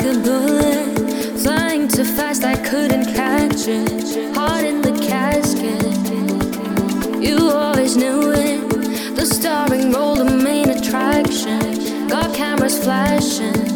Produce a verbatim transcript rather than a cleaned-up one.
a bullet, flying too fast, I couldn't catch it. Heart in the casket, you always knew it. The starring role, the main attraction. Got cameras flashing,